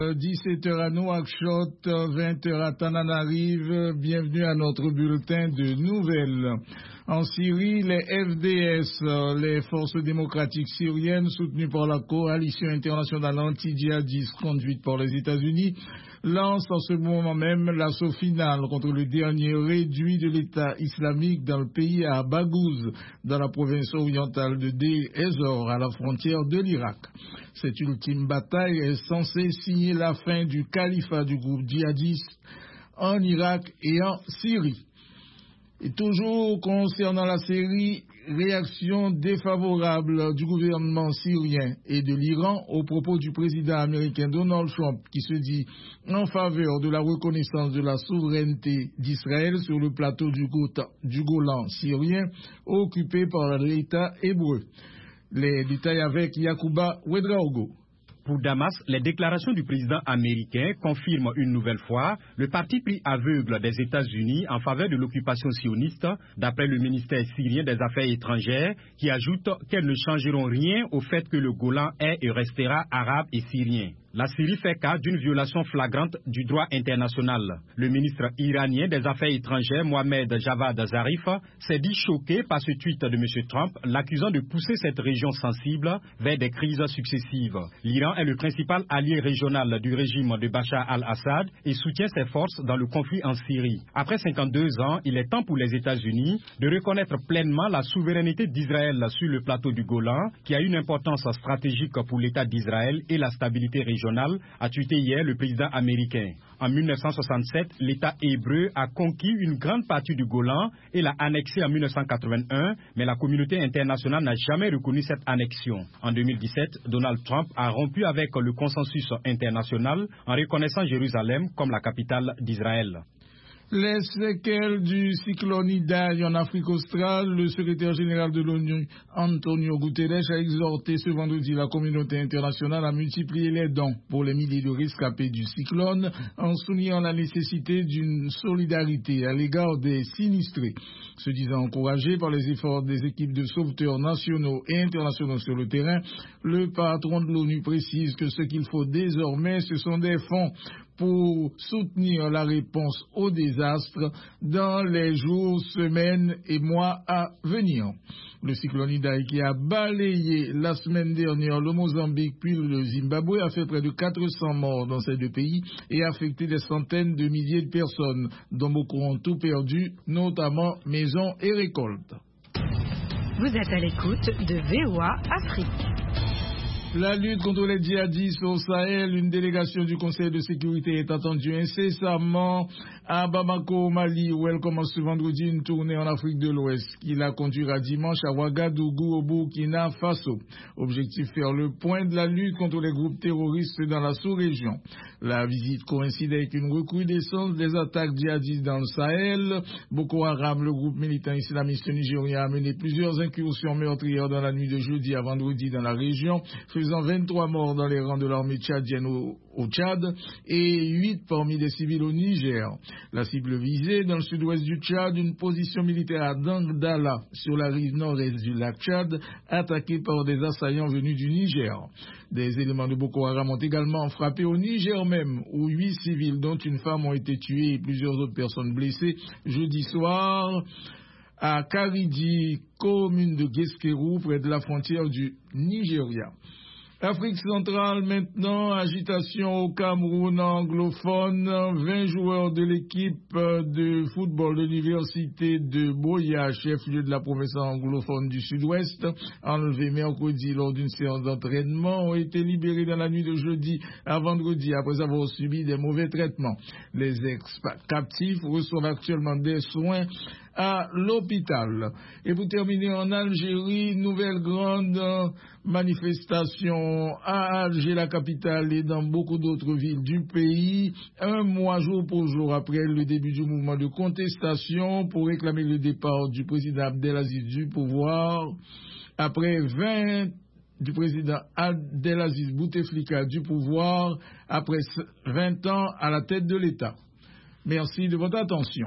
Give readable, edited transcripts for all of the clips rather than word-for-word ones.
17h à Nouakchott, 20h à Tananarive. Bienvenue à notre bulletin de nouvelles. En Syrie, les FDS, les forces démocratiques syriennes soutenues par la coalition internationale anti-djihadiste conduite par les États-Unis, lancent en ce moment même l'assaut final contre le dernier réduit de l'État islamique dans le pays à Baghouz, dans la province orientale de Deir ez-Zor, à la frontière de l'Irak. Cette ultime bataille est censée signer la fin du califat du groupe djihadiste en Irak et en Syrie. Et toujours concernant la Syrie, réaction défavorable du gouvernement syrien et de l'Iran au propos du président américain Donald Trump qui se dit en faveur de la reconnaissance de la souveraineté d'Israël sur le plateau du Golan syrien occupé par l'État hébreu. Les détails avec Yacouba Ouedraogo. Pour Damas, les déclarations du président américain confirment une nouvelle fois le parti pris aveugle des États-Unis en faveur de l'occupation sioniste, d'après le ministère syrien des Affaires étrangères, qui ajoute qu'elles ne changeront rien au fait que le Golan est et restera arabe et syrien. La Syrie fait cas d'une violation flagrante du droit international. Le ministre iranien des Affaires étrangères, Mohamed Javad Zarif, s'est dit choqué par ce tweet de M. Trump, l'accusant de pousser cette région sensible vers des crises successives. L'Iran est le principal allié régional du régime de Bachar al-Assad et soutient ses forces dans le conflit en Syrie. Après 52 ans, il est temps pour les États-Unis de reconnaître pleinement la souveraineté d'Israël sur le plateau du Golan, qui a une importance stratégique pour l'État d'Israël et la stabilité régionale, a tweeté hier le président américain. En 1967, l'État hébreu a conquis une grande partie du Golan et l'a annexé en 1981, mais la communauté internationale n'a jamais reconnu cette annexion. En 2017, Donald Trump a rompu avec le consensus international en reconnaissant Jérusalem comme la capitale d'Israël. Les séquelles du cyclone Idai en Afrique australe, le secrétaire général de l'ONU, Antonio Guterres, a exhorté ce vendredi la communauté internationale à multiplier les dons pour les milliers de rescapés du cyclone, en soulignant la nécessité d'une solidarité à l'égard des sinistrés. Se disant encouragé par les efforts des équipes de sauveteurs nationaux et internationaux sur le terrain, le patron de l'ONU précise que ce qu'il faut désormais, ce sont des fonds pour soutenir la réponse au désastre dans les jours, semaines et mois à venir. Le cyclone Idai qui a balayé la semaine dernière le Mozambique puis le Zimbabwe a fait près de 400 morts dans ces deux pays et affecté des centaines de milliers de personnes, dont beaucoup ont tout perdu, notamment maisons et récoltes. Vous êtes à l'écoute de VOA Afrique. La lutte contre les djihadistes au Sahel, une délégation du Conseil de sécurité est attendue incessamment à Bamako, au Mali, où elle commence ce vendredi une tournée en Afrique de l'Ouest, qui la conduira dimanche à Ouagadougou, au Burkina Faso. Objectif, faire le point de la lutte contre les groupes terroristes dans la sous-région. La visite coïncide avec une recrudescence des attaques djihadistes dans le Sahel. Boko Haram, le groupe militant islamiste nigérien, a mené plusieurs incursions meurtrières dans la nuit de jeudi à vendredi dans la région, faisant 23 morts dans les rangs de l'armée tchadienne au Tchad et 8 parmi des civils au Niger. La cible visée dans le sud-ouest du Tchad, une position militaire à Dangdala, sur la rive nord-est du lac Tchad, attaquée par des assaillants venus du Niger. Des éléments de Boko Haram ont également frappé au Niger même, où 8 civils, dont une femme, ont été tués et plusieurs autres personnes blessées jeudi soir à Karidi, commune de Guesquerou, près de la frontière du Nigeria. Afrique centrale maintenant, agitation au Cameroun anglophone, 20 joueurs de l'équipe de football de l'université de Boya, chef-lieu de la province anglophone du sud-ouest, enlevés mercredi lors d'une séance d'entraînement, ont été libérés dans la nuit de jeudi à vendredi après avoir subi des mauvais traitements. Les ex-captifs reçoivent actuellement des soins à l'hôpital. Et pour terminer, en Algérie, nouvelle grande manifestation à Alger, la capitale, et dans beaucoup d'autres villes du pays, un mois jour pour jour après le début du mouvement de contestation pour réclamer le départ du président Abdelaziz du pouvoir. Après 20 du président Abdelaziz Bouteflika du pouvoir, après 20 ans à la tête de l'État. Merci de votre attention.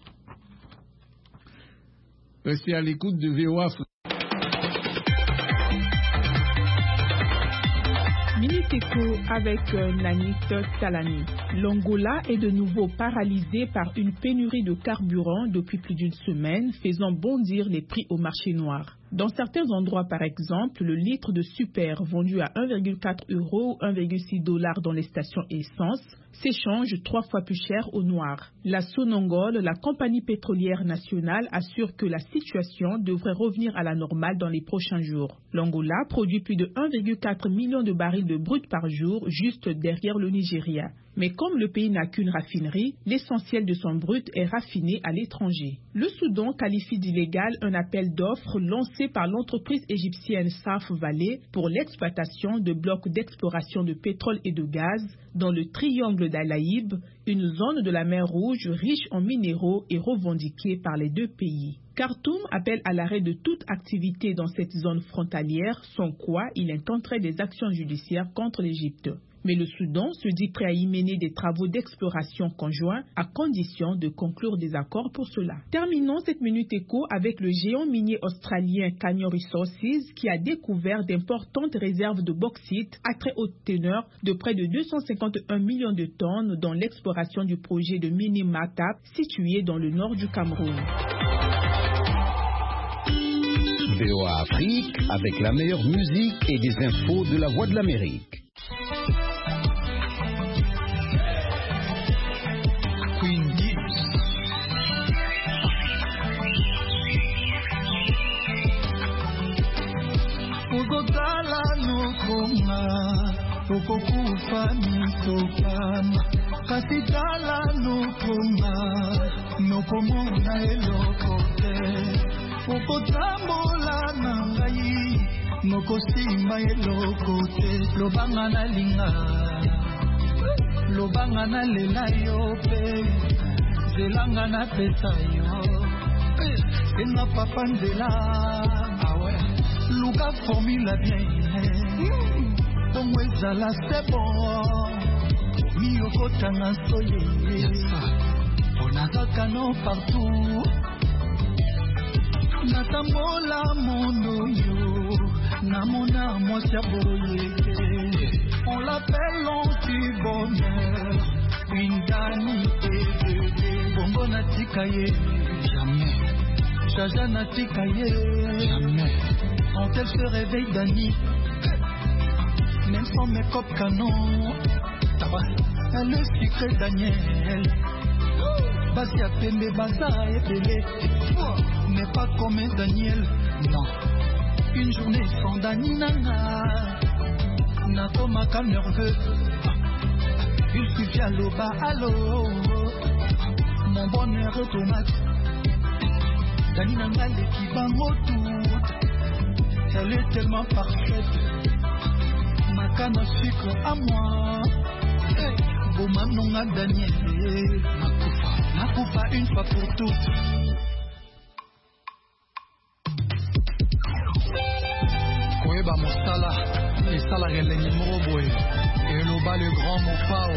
Restez à l'écoute de VOA Afrique. Minute Éco avec Nanit Talani. L'Angola est de nouveau paralysé par une pénurie de carburant depuis plus d'une semaine, faisant bondir les prix au marché noir. Dans certains endroits, par exemple, le litre de super vendu à 1,4 € ou 1,6 $ dans les stations essence s'échange 3 fois plus cher au noir. La Sonangol, la compagnie pétrolière nationale, assure que la situation devrait revenir à la normale dans les prochains jours. L'Angola produit plus de 1,4 million de barils de brut par jour, juste derrière le Nigeria. Mais comme le pays n'a qu'une raffinerie, l'essentiel de son brut est raffiné à l'étranger. Le Soudan qualifie d'illégal un appel d'offres lancé par l'entreprise égyptienne Saf Valley pour l'exploitation de blocs d'exploration de pétrole et de gaz dans le triangle d'Alaïb, une zone de la mer Rouge riche en minéraux et revendiquée par les deux pays. Khartoum appelle à l'arrêt de toute activité dans cette zone frontalière, sans quoi il intenterait des actions judiciaires contre l'Égypte. Mais le Soudan se dit prêt à y mener des travaux d'exploration conjoints à condition de conclure des accords pour cela. Terminons cette Minute Éco avec le géant minier australien Canyon Resources qui a découvert d'importantes réserves de bauxite à très haute teneur de près de 251 millions de tonnes dans l'exploration du projet de Mini Matap situé dans le nord du Cameroun. VOA Afrique avec la meilleure musique et des infos de la Voix de l'Amérique. Okokufa misopana kasitala nokonga nokomona eloko te okotambola na ngai nokosimba eloko te lobanga na lela yo pe zelanga na pesa yo enga papa nzela luka formula bien Bongo ezala c'est bon Miyokota na soye Onazaka no partout Natambola mono yo Namona mwasi aboye On l'appelle l'anti-bonheur Une dani bébé Bongo natika ye Jamais Jaja natika ye Jamais Quand elle se réveille Dani Même sans make-up canon, elle le sucré Daniel. Basia Pembe Basa et Pelé, n'est pas comme Daniel, non. Une journée sans Danina, Nakomaka nerveux. Il suffit à l'oba, allô, mon bonheur automate. Danina qui va tout, elle est tellement parfaite. Ma canne à sucre à moi. Bomanonga Daniel. Nakufa une fois pour toutes. Koeba Mostala. Et Salah et les numéros boy. Et le bas le grand Mofao.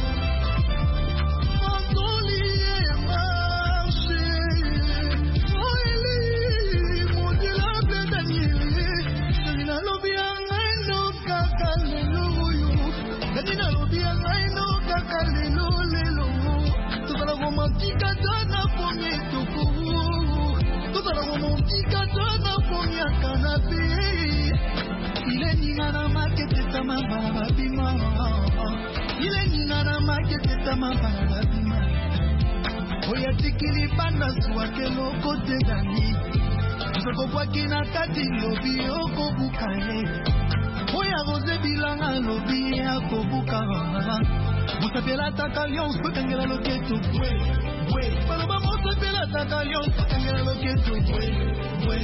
Oya tikili banda suake loko te dani Soko kwa kina kati lobi oko bukaye Oya rose bilanga lobi ako bukara Musapela taka lions kutangela loketo Bwe Paloba musapela taka lions kutangela loketo Bwe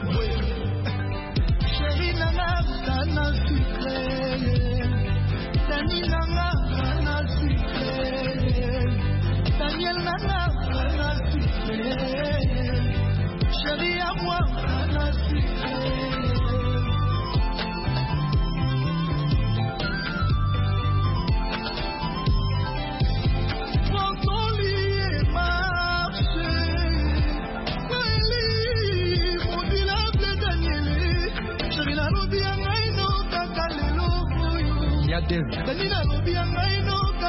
Chéri nanga sana sucré Dani nanga sana sucré Daniel nana sucré Chéri à moi nana sucré Quand ton lit est marché mon dilable Daniel Chéri la robi à ngaino kakalelo Kanina